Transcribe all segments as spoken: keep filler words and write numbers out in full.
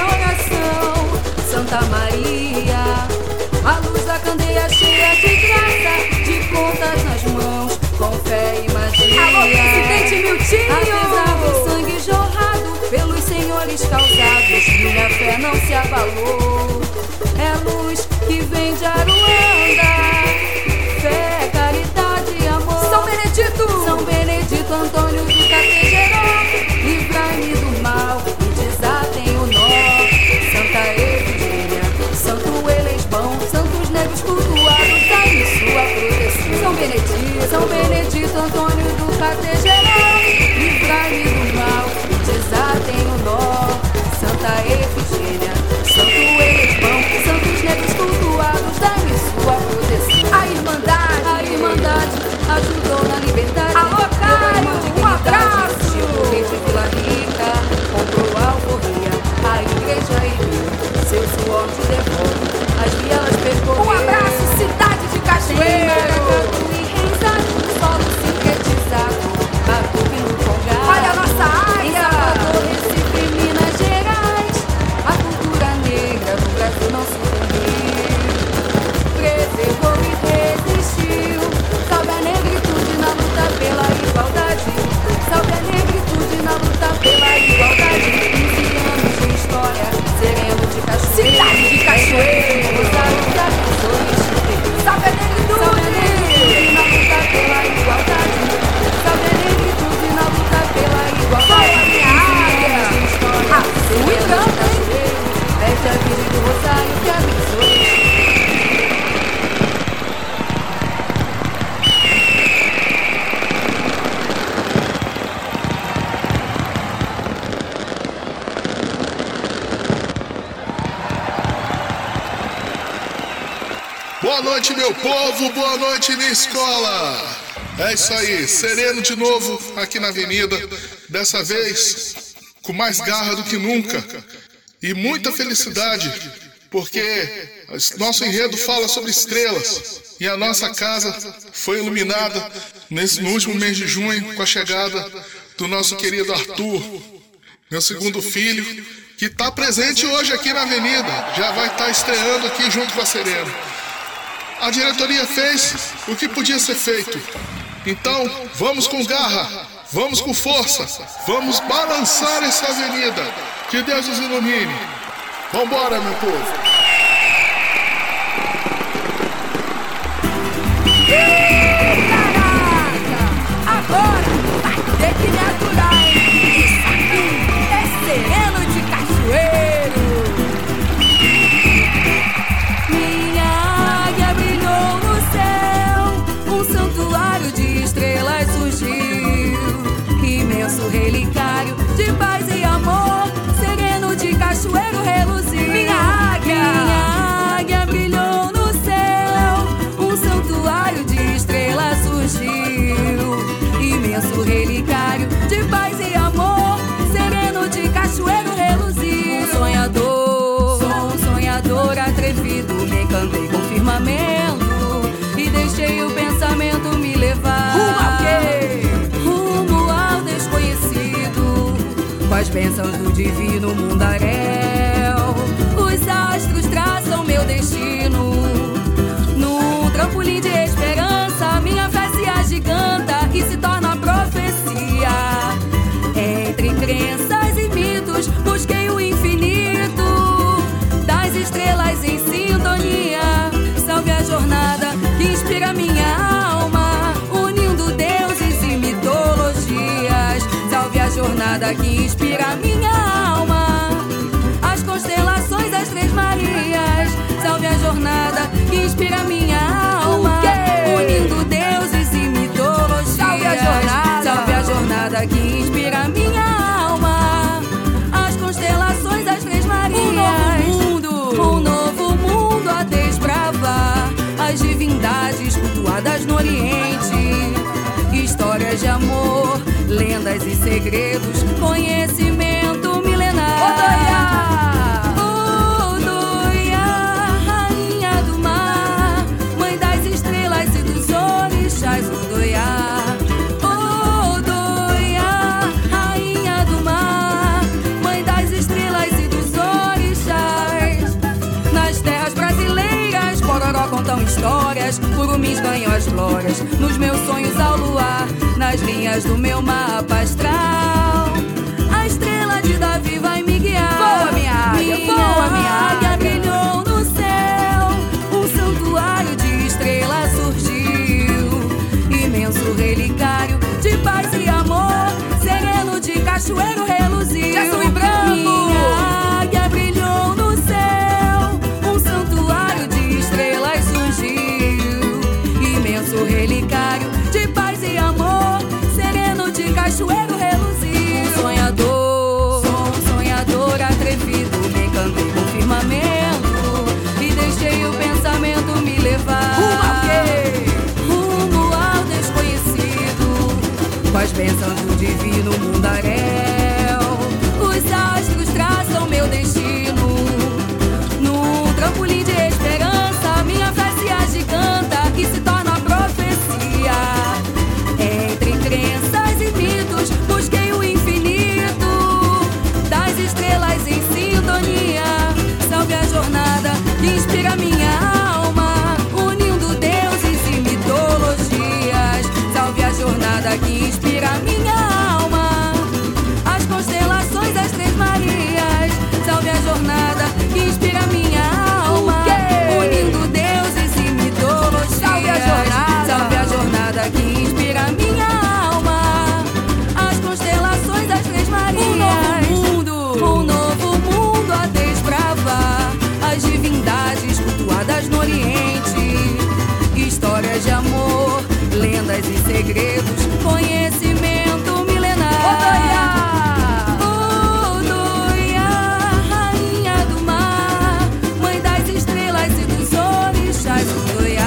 minha oração. Santa Maria, a luz da candeia cheia de graça, de contas nas mãos, com fé e magia. Alô, presidente Miltinho! Apesar do sangue jorrado pelos senhores causados, minha fé não se abalou. É luz que vem de Aruanda, fé, caridade e amor. São Benedito! São Benedito Antônio do Categeró, livrai-me do mal e desatem o nó. Santa Efigênia, Santo Elesbão, santos negros cultuados, dai-me sua proteção. São Benedito! São Benedito Antônio do Categeró, livrai-me do mal e desatem o nó. Santa Efigênia, Santo Elesbão, santos negros cultuados, dai-me sua proteção. A Irmandade! A Irmandade ajudou na liberdade. Alô, Caio, um abraço! O rei de Vila Rica comprou a alforria, a igreja ergueu seu suor de devoto, as vielas percorreu. Um abraço, cidade de Cachoeiro! E reizado, solo sintetizado, batuque no congado. Olha a nossa Em área! Salvador, Recife, Minas Gerais, a cultura negra do Brasil não sucumbiu, preservou e resistiu. Salve a negritude na luta pela igualdade, salve a negritude na luta pela igualdade. quinze anos de história, sereno de Cachoeiro, Cidade de Cachoeiro! Rosário das Missões. Salve a negritude! Salve a negritude na luta pela igualdade, salve a negritude na luta pela igualdade. Salve a minha área! A sua e canta, hein? Pede a vida do Rosário que abençoe. Boa noite, meu povo, boa noite, minha escola. É isso aí, sereno de novo aqui na avenida, dessa vez com mais garra do que nunca e muita felicidade, porque nosso enredo fala sobre estrelas e a nossa casa foi iluminada nesse, no último mês de junho com a chegada do nosso querido Arthur, meu segundo filho, que está presente hoje aqui na avenida, já vai estar estreando aqui junto com a Serena. A diretoria fez o que podia ser feito. Então, vamos com garra, vamos com força, vamos balançar essa avenida. Que Deus nos ilumine. Vambora, meu povo. Caraca! Agora vai ter que me aturar, hein? Isso aqui é Sereno de Cachoeiro! Minha águia brilhou no céu, um santuário de estrelas surgiu, imenso relicário de paz e amor, sereno de Cachoeiro reluziu. Minha águia! Minha águia brilhou no céu, um santuário de estrelas surgiu, imenso relicário de paz e amor, sereno de Cachoeiro reluziu. Um sonhador, sou um sonhador atrevido, me encantei com o firmamento e deixei o pensamento me levar. Rumo ao quê? Rumo ao desconhecido, com as bênçãos do divino mundaréu. Os astros traçam meu destino, num trampolim de esperança, minha fé se agiganta e se torna profecia. Entre crenças e mitos, busquei o infinito, das estrelas em sintonia. Salve a jornada que inspira minha alma, unindo deuses e mitologias. Salve a jornada que inspira minha alma, as constelações das Três Marias. Salve a jornada que inspira minha alma, unindo deuses e mitologias. Salve a jornada. Salve a jornada que inspira minha alma, as constelações das Três Marias. Um novo mundo, um novo mundo a desbravar, as divindades cultuadas no Oriente, histórias de amor, lendas e segredos, conhecimento milenar. Odoia, rainha do mar, mãe das estrelas e dos orixás. Odoia, Odoia, rainha do mar, mãe das estrelas e dos orixás. histórias, curumins ganham as glórias. Nos meus sonhos ao luar, nas linhas do meu mapa astral, a estrela de Davi vai me guiar. Voa, minha águia, minha voa, minha águia águia. brilhou no céu, um santuário de estrelas surgiu, imenso relicário de paz e amor, sereno de cachoeiro reluziu. De azul e branco. Minha águia brilhou no céu, um santuário de estrelas surgiu, imenso relicário de paz e amor, sereno de cachoeiro reluziu. Um sonhador, sou um sonhador atrevido, me encantei com o firmamento e deixei o pensamento me levar. Rumo ao quê? Rumo ao desconhecido, com as bênçãos do divino mundaréu, os astros traçam meu destino. Num trampolim de esperança, minha fé se agiganta e se torna profecia. Entre crenças e mitos, busquei o infinito, das estrelas em sintonia. Salve a jornada que inspira minha alma, unindo deuses e mitologias. Salve a jornada que inspira minha alma, as constelações, as três Marias. Salve a jornada que inspira minha alma, unindo deuses e mitologias. Salve a jornada. Salve a jornada que inspira minha alma, as constelações, as três Marias. Um novo mundo, um novo mundo a desbravar, as divindades cultuadas no Oriente, histórias de amor, lendas e segredos, conhecimento milenar. Odoia, rainha do mar, mãe das estrelas e dos orixás. Odoia,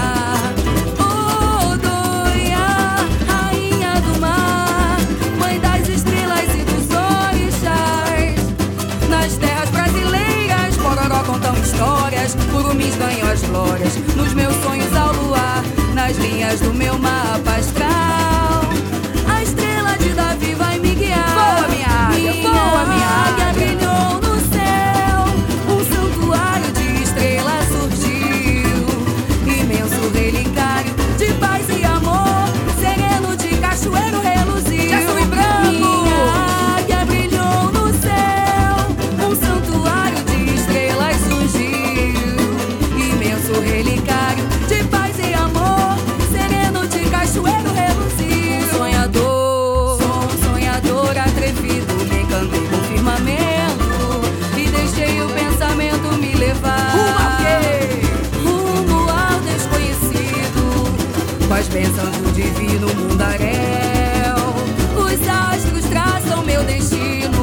Odoia, rainha do mar, mãe das estrelas e dos orixás. Nas terras brasileiras, Pororó contam histórias, curumins ganham as glórias. Nos meus sonhos ao luar, nas linhas do meu mapa astral, a estrela de Davi vai me guiar. Voa, minha águia, voa, minha águia. Brilhou no céu, um santuário de estrelas surgiu, imenso relicário de paz e amor, sereno de cachoeiro reluziu. De azul e branco. Minha águia brilhou no céu, um santuário de estrelas surgiu, imenso relicário de paz e amor, sereno de cachoeiro reluziu. Um sonhador, sou um sonhador atrevido, me encantei com o firmamento e deixei o pensamento me levar. Rumo ao quê? Rumo ao desconhecido, com as bênçãos do divino mundaréu, os astros traçam meu destino.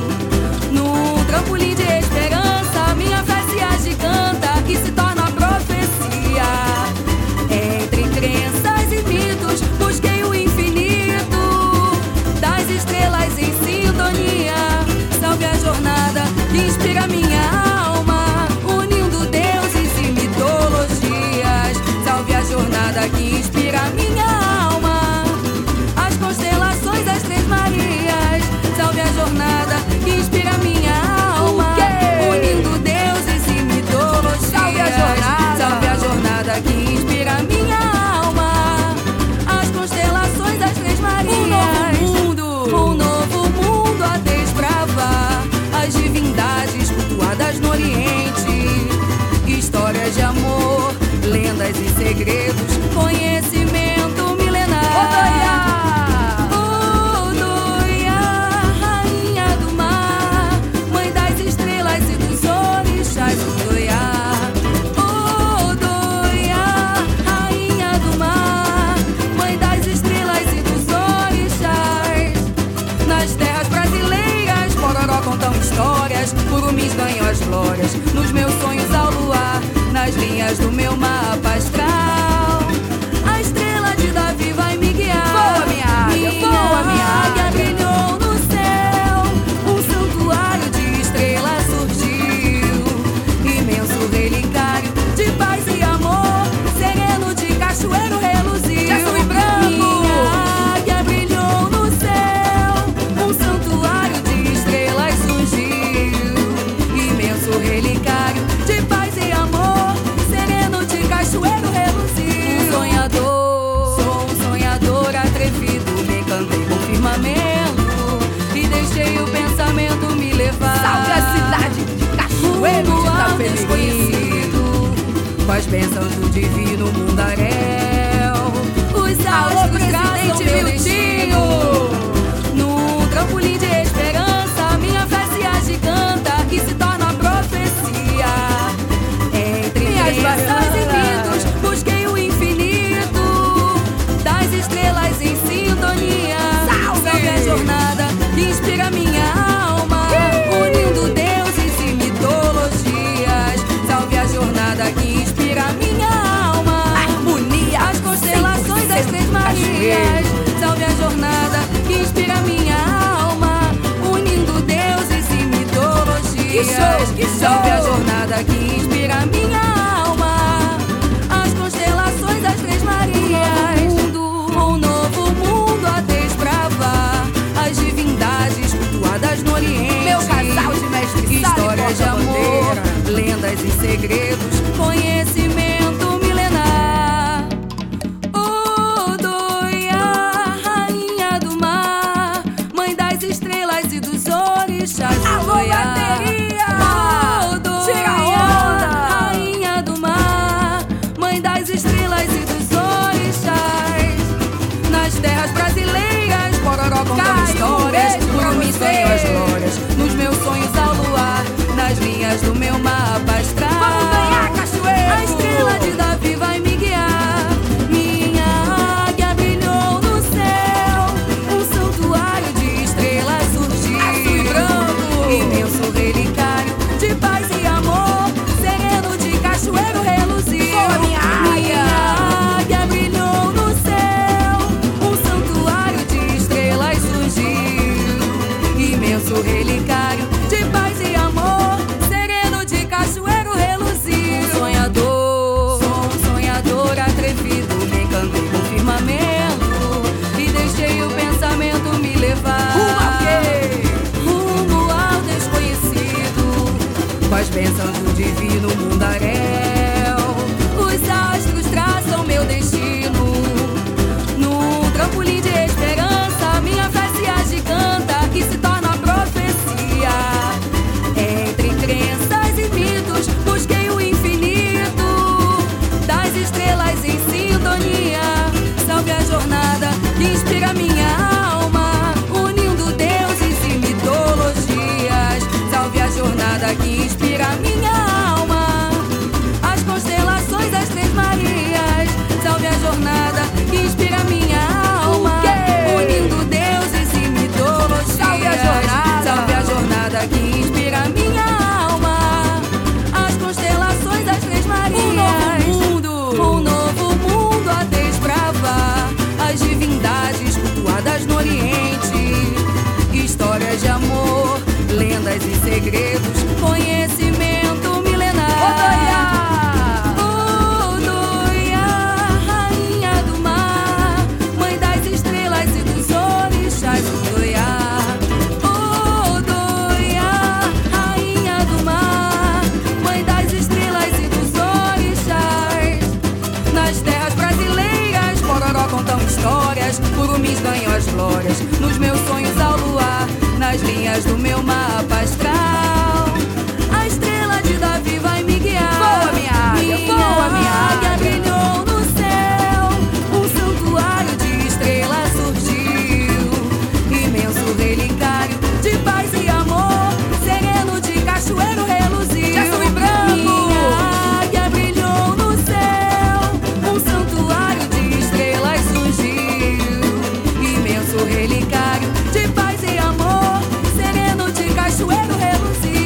Num trampolim de esperança, minha fé se agiganta e se torna profecia. Entre crenças e mitos, busquei o infinito, das estrelas em sintonia. Salve a jornada que inspira minha alma, unindo deuses e mitologias. Salve a jornada que inspira minha alma, as constelações, as três Marias. Salve a jornada que inspira minha alma, unindo deuses e mitologias. Salve a jornada. Salve a jornada que inspira minha alma, as constelações, as três Marias. Um novo mundo, um novo mundo a desbravar, as divindades cultuadas no Oriente, histórias de amor, lendas e segredos, conhecimento milenar. Odoia, rainha do mar, mãe das estrelas e dos orixás. Odoia, Odoia, rainha do mar, mãe das estrelas e dos orixás. Nas terras brasileiras, Pororó contam histórias, curumins ganham as glórias. Nos meus sonhos ao luar, nas linhas do meu mapa astral, a estrela de Davi vai me guiar. Voa, minha águia, voa, minha águia. Brilhou no céu, um santuário de estrelas surgiu, imenso relicário de paz e amor, sereno de cachoeiro reluziu. De azul e branco. Minha águia brilhou no céu, um santuário de estrelas surgiu, imenso relicário de paz e amor, sereno de cachoeiro reluziu. cachoeiro de Itapemirim, com as bênçãos do divino mundaréu. Os astros traçam meu destino. Num trampolim de esperança, minha fé se agiganta e se torna profecia. Entre crenças e mitos, busquei o infinito das estrelas em sintonia. Salve a jornada que inspira minha alma, unindo deuses e mitologias. Salve a jornada que inspira minha alma, harmonia, as constelações das Três Marias. Salve a jornada que inspira minha alma, unindo deuses e mitologias. Que show, que show. Salve a jornada que inspira minha alma, as constelações das Três Marias. Um novo mundo a desbravar, as divindades cultuadas no Oriente. Meu casal de mestre histórias de amor, lendas e segredos, conhecimento milenar. Odoia, rainha do mar, mãe das estrelas e dos orixás. Alô, bateria! Odoia, rainha do mar, mãe das estrelas e dos orixás. Nas terras brasileiras, Pororó contando histórias, Curumim sonho as glórias, nos meus sonhos ao luar, nas linhas do meu mapa astral. Vamos ganhar, cachoeiro! A estrela de Davi vai me guiar. Minha águia brilhou no céu, um santuário de estrelas surgiu. Azul e branco, imenso relicário de paz e amor, sereno de cachoeiro reluziu. Boa, minha águia! Minha águia brilhou no céu, um santuário de estrelas surgiu. Imenso relicário de paz e amor, sereno de cachoeiro reluziu. Um sonhador, sou um sonhador atrevido, me encantei no firmamento e deixei o pensamento me levar. Rumo ao quê? Rumo ao desconhecido, com as bênçãos do divino mundaréu. Os astros traçam meu destino. Num trampolim de esperança, minha fé se agiganta e se torna profecia. Entre crenças e mitos, busquei o infinito das estrelas em sintonia. Salve a jornada que inspira minha alma, unindo deuses e mitologias. Salve a jornada que inspira minha alma, as constelações das Três Marias. Salve a jornada que inspira minha alma, unindo deuses e mitologias. Salve a jornada. Salve a jornada que inspira minha alma, as constelações das Três Marias. Um novo mundo, um novo mundo a desbravar, as divindades cultuadas no Oriente. Histórias de amor, lendas e segredos, conhecimento milenar. Odoia, rainha do mar, mãe das estrelas e dos orixás. Odoia, Odoia, rainha do mar, mãe das estrelas e dos orixás. Nas terras brasileiras, Pororó contam histórias, Curumins ganham as glórias, nos meus sonhos ao luar, nas linhas do meu mapa astral. A estrela de Davi vai me guiar. Voa, minha águia, voa, minha águia. Brilhou no céu, um santuário de estrelas surgiu. Imenso relicário de paz e amor, sereno de cachoeiro reluziu. De azul e branco, minha águia brilhou no céu, um santuário de estrelas surgiu. Imenso relicário de paz e amor, sereno de cachoeiro reluziu.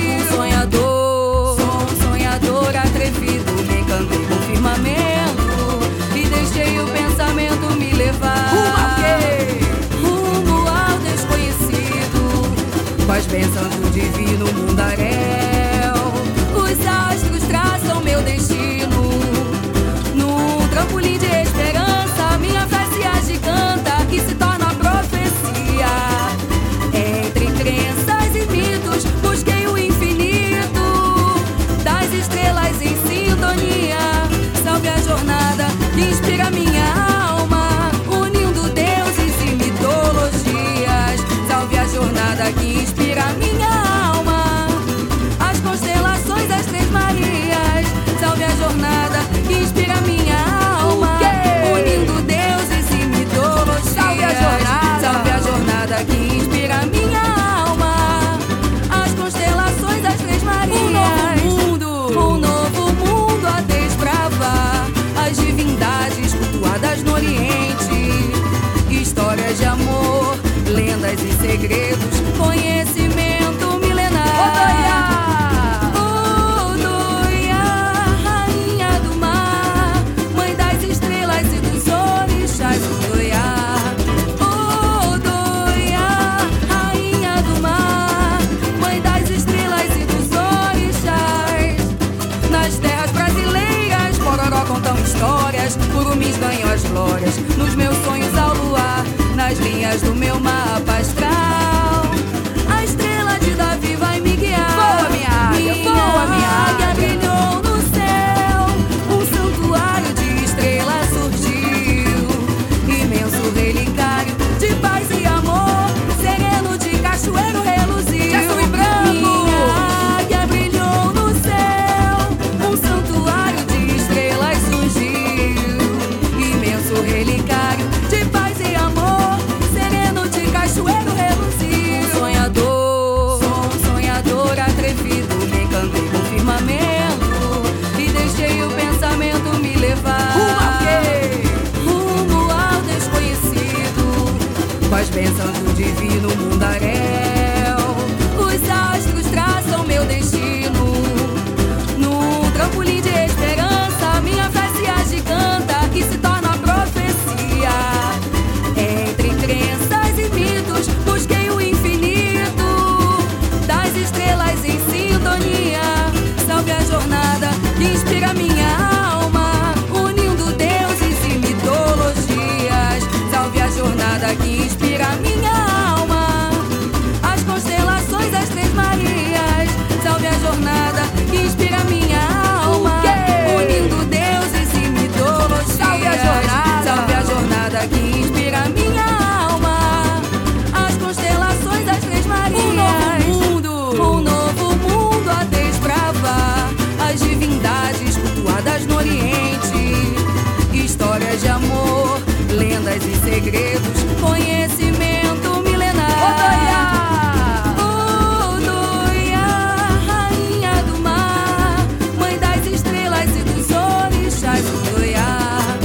Curumins ganham as glórias nos meus sonhos ao luar, nas linhas do meu mapa astral. A estrela de Davi vai me guiar. Voa, minha águia, minha voa, minha águia águia. brilhou no céu, um santuário de estrelas surgiu, imenso relicário de paz e amor, sereno de cachoeiro reluziu. Jesus e branco. Minha águia brilhou no céu, um santuário de estrelas surgiu, imenso relicário de paz e amor, sereno de cachoeiro reluziu. Um sonhador, sou um sonhador atrevido, me encantei com o firmamento e deixei o pensamento me levar. Rumo ao quê? Rumo ao desconhecido, com as bênçãos do divino mundaréu. Os astros traçam meu destino, num trampolim de esperança, minha fé se agiganta e se torna profecia. Entre crenças e mitos, busquei o infinito, das estrelas em sintonia. Salve a jornada que inspira minha alma, unindo deuses e mitologias. Salve a jornada que inspira minha alma, as constelações, as três Marias. Salve a jornada que inspira minha alma, O quê? unindo deuses e mitologias. Salve a jornada. Salve a jornada que inspira minha alma, as constelações, as três Marias. Um novo mundo. Um novo mundo a desbravar, as divindades cultuadas no Oriente, histórias de amor, lendas e segredos, conhecimento milenar. Odoia, rainha do mar, mãe das estrelas e dos orixás. Odoia,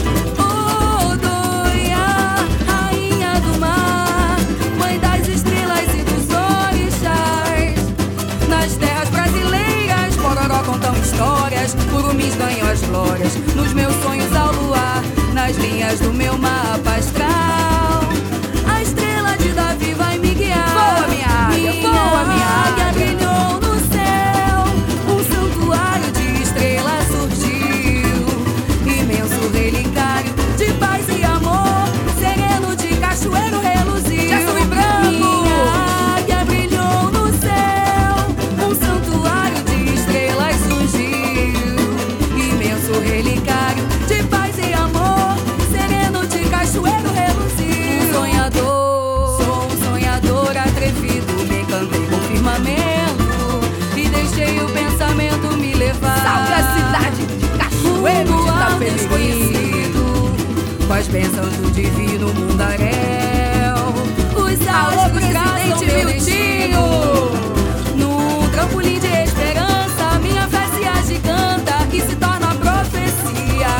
Odoia, rainha do mar, mãe das estrelas e dos orixás. Nas terras brasileiras, Pororó contam histórias, Curumins ganham as glórias nos meus sonhos ao luar, nas linhas do meu mapa astral. A estrela de Davi vai me guiar. Voa, minha águia, voa, minha águia águia. brilhou no céu, um santuário de estrelas surgiu, imenso relicário de paz e amor, sereno de cachoeiro reluziu. Jesus e branco. Minha águia brilhou no céu, um santuário de estrelas surgiu, imenso relicário de paz e amor, sereno de cachoeiro reluziu. Um sonhador, sou um sonhador atrevido, me encantei com o firmamento e deixei o pensamento me levar. Salve a cidade de Cachoeiro Rumo de ao Itapemirim. desconhecido, com as bênçãos do divino mundaréu. Os Alô, astros traçam presidente meu Miltinho. destino, num trampolim de esperança, minha fé se agiganta e se torna profecia.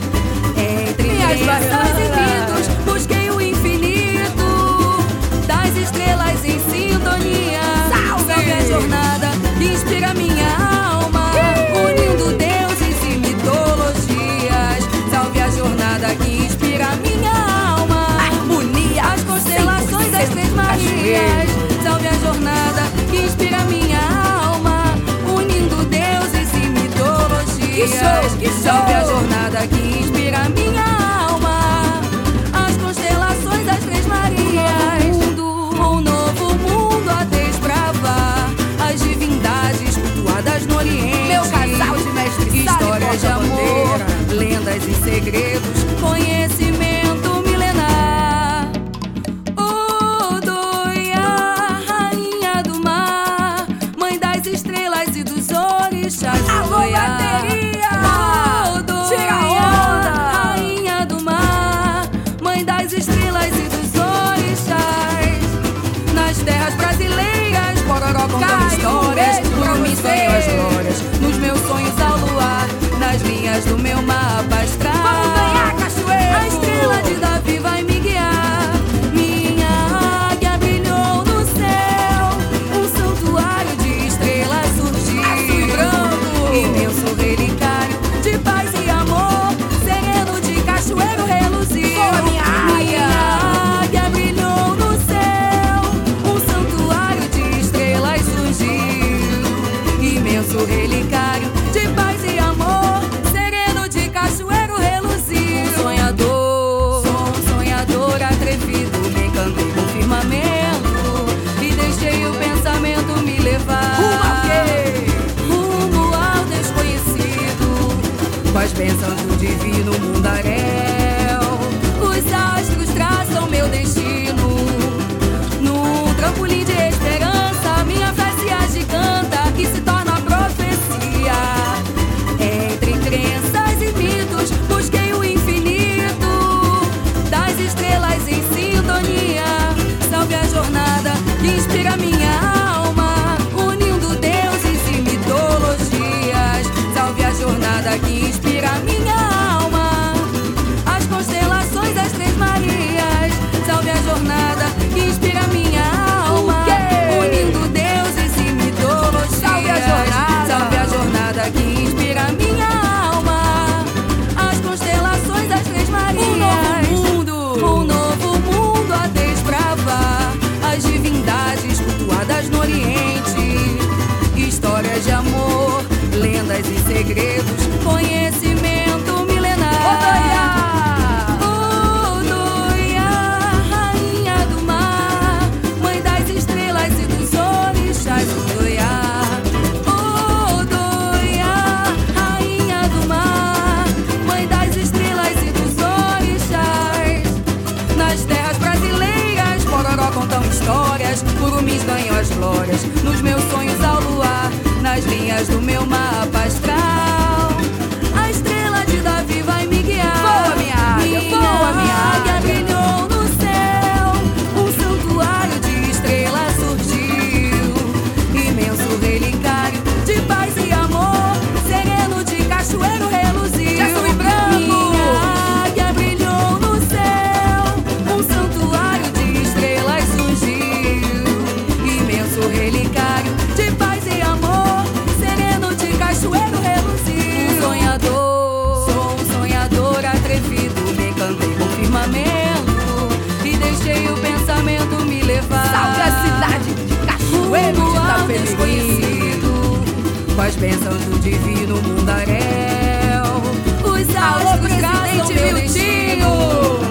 Entre Minhas crenças e baianas. mitos, busquei o infinito, das estrelas em sintonia. Salve! Salve a jornada que inspira minha alma, unindo deuses e mitologias. Salve a jornada que inspira minha alma, Harmonia as constelações das três cem por cento Marias. Salve a jornada que inspira minha alma, unindo deuses e mitologias. Que show, que show. Salve a jornada que inspira minha alma, as constelações das três Marias. Um novo mundo a desbravar, as divindades cultuadas no Oriente. Meu casal de mestre sala e Histórias de amor, porta-bandeira. lendas e segredos, conhecimento milenar. Odoia, rainha do mar, mãe das estrelas e dos orixás. Alô, Odoia, bateria! Odoia, Tira a onda! rainha do mar, mãe das estrelas e dos orixás. Nas terras brasileiras, Pororó contam Caiu um histórias, beijo pra Curumins você. ganham as glórias nos meus sonhos ao luar, nas linhas do meu mapa astral. Vamos ganhar, Cachoeiro! A bênçãos do divino mundaréu. Os astros traçam meu destino. No trampolim de esperança, minha fé se agiganta e se torna profecia. Entre crenças e mitos, busquei o infinito das estrelas em sintonia. Salve a jornada que inspira minha alma, unindo deuses e mitologias. Salve a jornada que inspira minha alma, as constelações, as três Marias. Salve a jornada que inspira minha alma, unindo deuses e mitologias. Salve a jornada, salve a jornada que inspira minha alma, as constelações, as três Marias. Um novo mundo, um novo mundo a desbravar, as divindades cultuadas no Oriente, histórias de amor, lendas e segredos, conhecimento milenar. Odoia, rainha do mar, mãe das estrelas e dos orixás. Odoia, Odoia, rainha do mar, mãe das estrelas e dos orixás. Nas terras brasileiras, Pororó contam histórias, Curumins ganham as glórias, nos meus sonhos ao luar, nas linhas do meu mapa astral. A estrela de Davi vai me guiar. Voa, minha águia, minha voa, minha águia águia. brilhou no céu, um santuário de estrelas surgiu, imenso relicário de paz e amor, sereno de cachoeiro reluzir. Jesus e branco. Minha águia brilhou no céu, um santuário de estrelas surgiu, imenso relicário de paz e amor, sereno de cachoeiro reluzir. Um sonhador, sou um sonhador atrevido, me encantei com o firmamento e deixei o pensamento me levar. Salve a cidade de Cachoeiro de Mundo Itapemirim. desconhecido, com as bênçãos do divino mundaréu. Os Alô, astros traçam presidente meu Miltinho. destino.